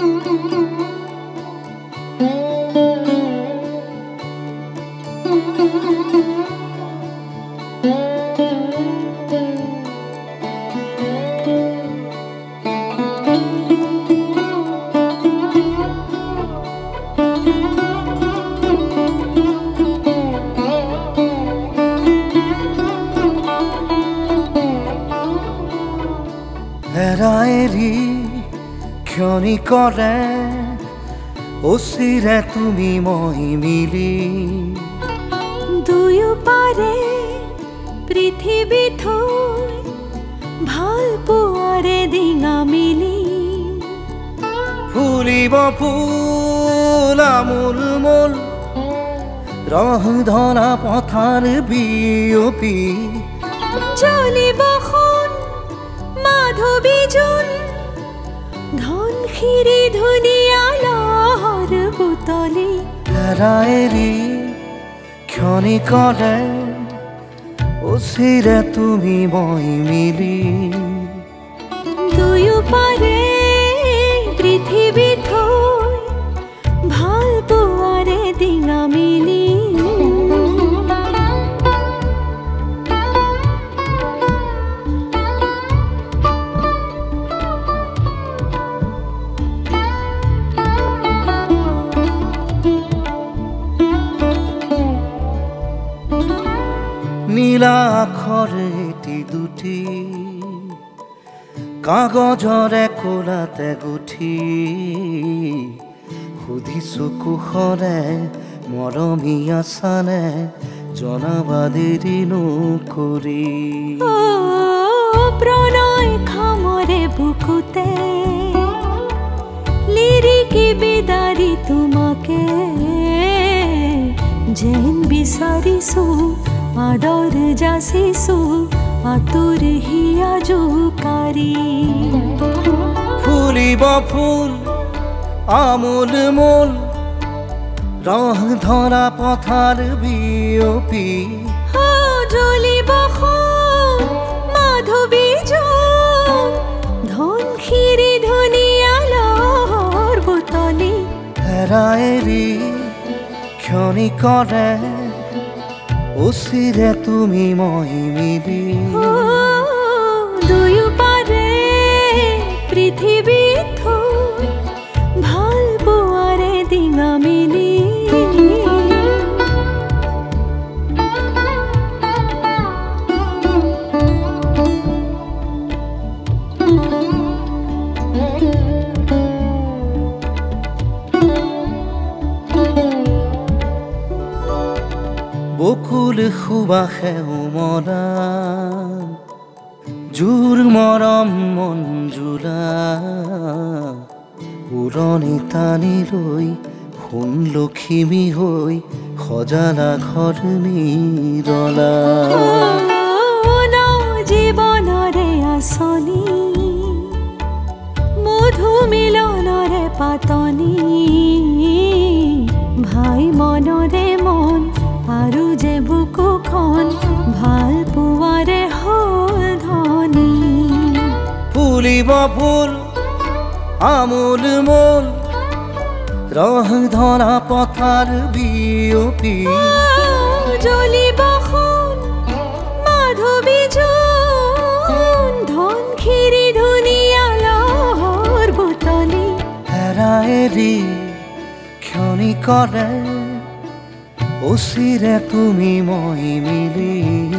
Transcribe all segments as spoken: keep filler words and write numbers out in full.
এৰাএৰি ক্ষণি কৰে অচিৰে তুমি মই মিলি দুয়ো পাৰে পৃথিৱী থৈ ভাল পোৱাৰে ডিঙা মিলি ফুলিব ফুল আমোল মোল ৰং ধৰা পথাৰ বিয়পি জ্বলিব সোণ মাধৱী জোন ধনশিৰি ধুনীয়া লহৰ বুটলি এৰাএৰি ক্ষণি কৰে অচিৰে তুমি মই মিলি দুয়ো পাৰে পৃথিৱী থৈ ভাল পোৱাৰে ডিঙা মিলি নীলা আখৰ এটি দুটি কাগজৰে কোলাতে গুঠি সুধিছো কুশলে মৰমী আছানে জনাবা দেৰি নকৰি প্ৰণয় খামৰে বুকুতে লিৰিকি বিদাৰি তোমাকে যেন বিচাৰিছো আদৰ যাচিছো আতুৰ হিয়া জোকাৰি ফুলিব ফুল আমোল মোল ৰং ধৰা পথাৰ বিয়পি জ্বলিব সোণ মাধৱী জোন ধনশিৰি ধুনীয়া লহৰ বুটলি এৰাএৰি ক্ষণি কৰে অচিৰে তুমি মই মিলি দুয়ো পাৰে পৃথিৱী থৈ ভাল পোৱাৰে ডিঙা মিলি বকুল সুবাসে উমলা জোৰ মৰম মঞ্জুলা উৰণি টানি লৈ সোণ লখিমী হৈ সজালা ঘৰ নিৰলা জীৱনৰে আঁচনি মধু মিলনৰে পাতনি ভাই মনৰে মন আৰু যে বুকুখন ভাল পোৱাৰে হ'ল ধনী ফুলিব ফুল আমোল মোল ৰং ধৰা পথাৰ বিয়পি জ্বলিব সোণ মাধৱী জোন ধনশিৰি ধুনীয়া লহৰ বুটলি এৰাএৰি ক্ষণি কৰে অচিৰে তুমি মই মিলি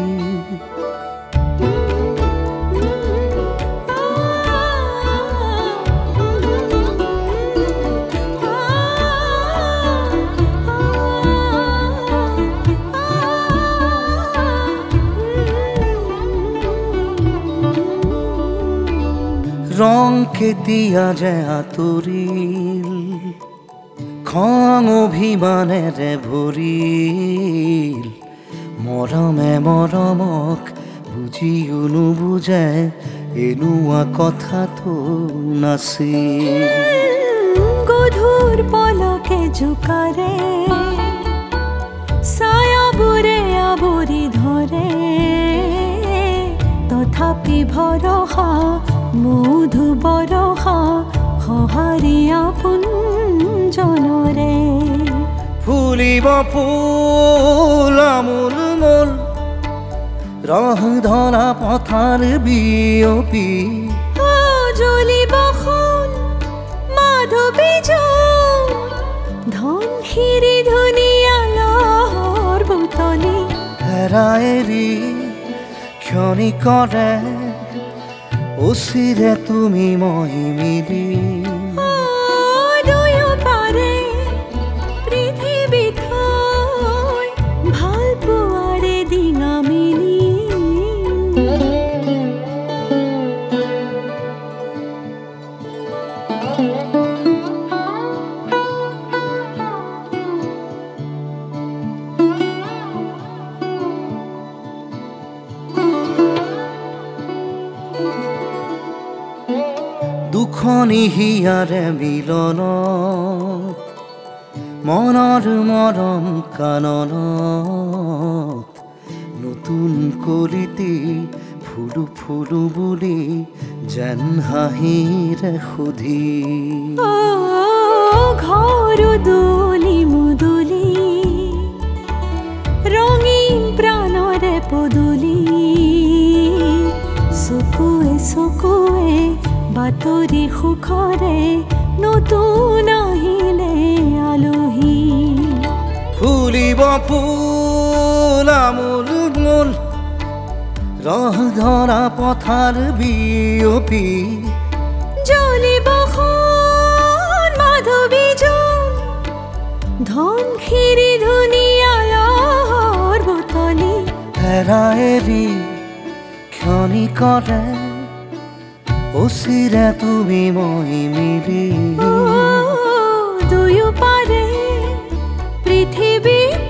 ৰং কেতিয়া যে আঁতৰিল খং অভিমানেৰে ভৰিল মৰমে মৰমক বুজিও নুবুজে এনেকুৱা কথাটো নাছিল গধুৰ পলকে জোকাৰে ছায়াবোৰে আৱৰি ধৰে তথাপি ভৰসা মধু বৰষা সঁহাৰি আপোন জনৰে ফুলিব ফুল আমোল মোল ৰহ ধৰা পথাৰ বিয়পি জ্বলিব সোণ মাধৱী জোন ধন খিৰি ধুনীয়া লহৰ বুটলি হেৰা এৰি ক্ষণিকৰে উচিৰে তুমি মই মিলি দুয়ো পাৰে পৃথিৱী থৈ ভাল পোৱাৰে ডিঙা মিলি দুখনি হিয়াৰে মিলনত মনৰ মৰম কাননত নতুন কলিতে ফুলো ফুলো বুলি যেন হাঁহিৰে সুধি ঘৰ দুলি মুদুলি ৰঙীন প্ৰাণৰে পদুলি চকুৱে চকুৱে বাতৰি সুখৰে নতুন আহিলে আলহী ফুলিব ফুল আমোল মোল ৰহ ধৰা পথাৰ বিয়পি জ্বলিব সোণ মাধৱী জোন ধন খিৰি ধুনীয়া লহৰ বুটলি হেৰা এৰি ক্ষণিকৰে উচিৰে তুমি মই মিলি দুয়ো পাৰে পৃথিৱী